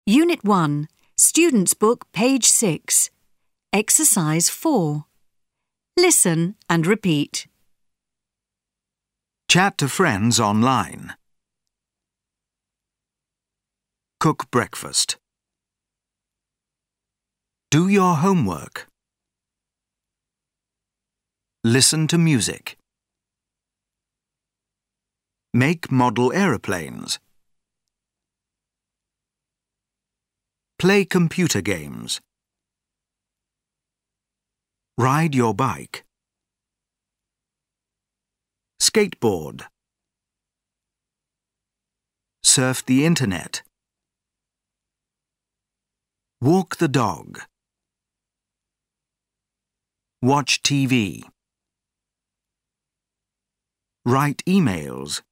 Unit 1, Students' Book, page 6. Exercise 4. Listen and repeat. Chat to friends online. Cook breakfast. Do your homework. Listen to music. Make model aeroplanes. Play computer games. Ride your bike. Skateboard. Surf the internet. Walk the dog. Watch TV. Write emails.